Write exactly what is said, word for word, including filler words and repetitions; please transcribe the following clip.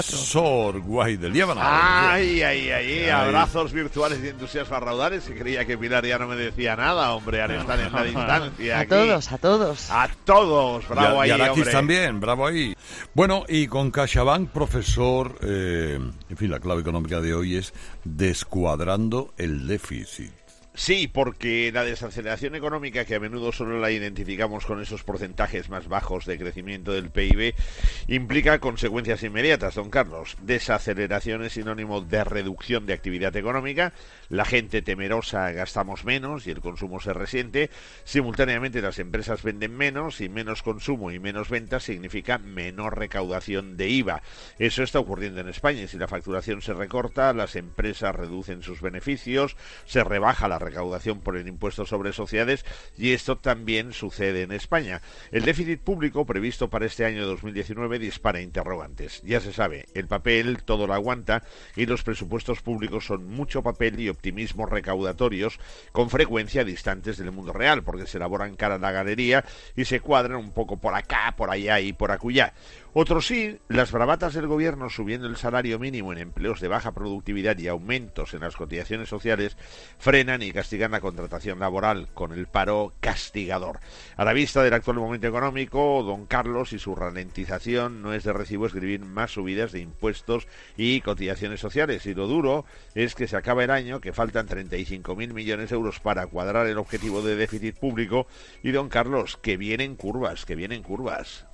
Sor Guay del Líbano. Ay, ay, ay, ay, abrazos virtuales y entusiasmos raudales. Y creía que Pilar ya no me decía nada, hombre, al estar en la distancia. A aquí. todos, a todos. A todos, bravo y, ahí, y Arakis hombre. también, bravo ahí. Bueno, y con CaixaBank, profesor, eh, en fin, la clave económica de hoy es descuadrando el déficit. Sí, porque la desaceleración económica, que a menudo solo la identificamos con esos porcentajes más bajos de crecimiento del P I B, implica consecuencias inmediatas, don Carlos. Desaceleración es sinónimo de reducción de actividad económica, la gente temerosa gastamos menos y el consumo se resiente, simultáneamente las empresas venden menos y menos consumo y menos ventas significa menor recaudación de I V A. Eso está ocurriendo en España y si la facturación se recorta, las empresas reducen sus beneficios, se rebaja la recaudación por el impuesto sobre sociedades y esto también sucede en España. El déficit público previsto para este año dos mil diecinueve dispara interrogantes. Ya se sabe, el papel todo lo aguanta y los presupuestos públicos son mucho papel y optimismos recaudatorios con frecuencia distantes del mundo real porque se elaboran cara a la galería y se cuadran un poco por acá, por allá y por acullá. Otros sí, las bravatas del gobierno subiendo el salario mínimo en empleos de baja productividad y aumentos en las cotizaciones sociales frenan y castigan la contratación laboral con el paro castigador. A la vista del actual momento económico, don Carlos, y su ralentización, no es de recibo escribir más subidas de impuestos y cotizaciones sociales. Y lo duro es que se acaba el año, que faltan treinta y cinco mil millones de euros para cuadrar el objetivo de déficit público y don Carlos, que vienen curvas, que vienen curvas.